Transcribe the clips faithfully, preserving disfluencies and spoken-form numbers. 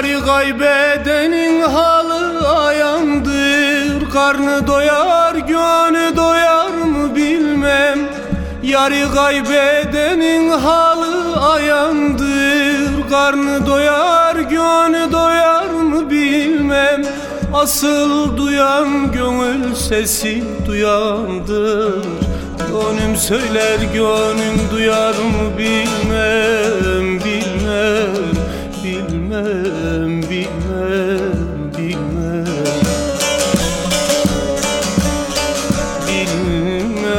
Yarı kaybedenin halı ayandır. Karnı doyar, gönlü doyar mı bilmem. Yarı kaybedenin halı ayandır. Karnı doyar, gönlü doyar mı bilmem. Asıl duyan gönül sesi duyandır. Gönlüm söyler, gönlüm duyar mı bilmem, bilmem, bilmem, bilmem, bilmem, bilmem.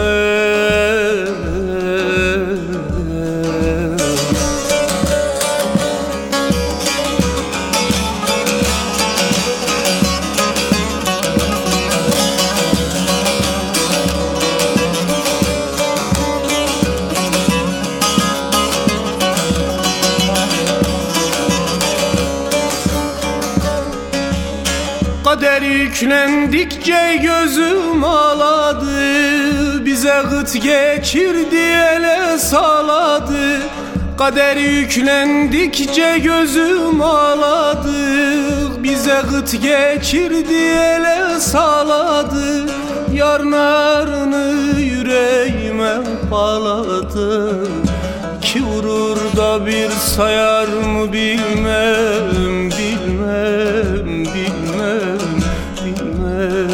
Kader yüklendikçe gözüm ağladı. Bize gıt geçirdi, ele saladı. Kader yüklendikçe gözüm ağladı. Bize gıt geçirdi, ele saladı. Yarınlarını yüreğime bağladı. Ki vurur da bir sayar mı bilmem, bilmem, bilmem, bilmem,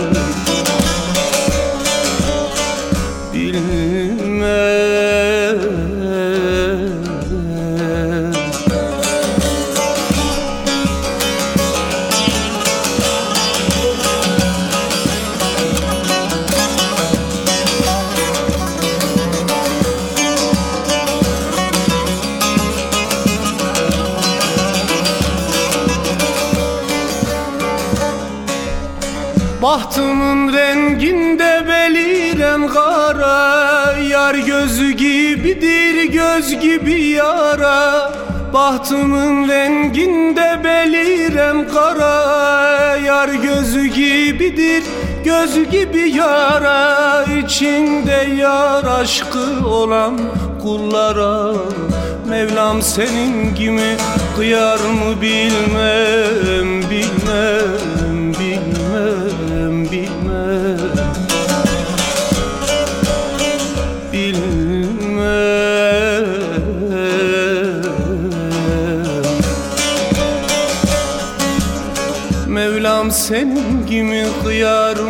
bilmem. Bahtımın renginde beliren kara. Yar gözü gibidir, göz gibi yara. Bahtımın renginde beliren kara. Yar gözü gibidir, göz gibi yara. İçinde yar aşkı olan kullara Mevlam senin gibi kıyar mı bilmem, bilmem, bilmem, bilmem, bilmem. Mevlam senin gibi kıyar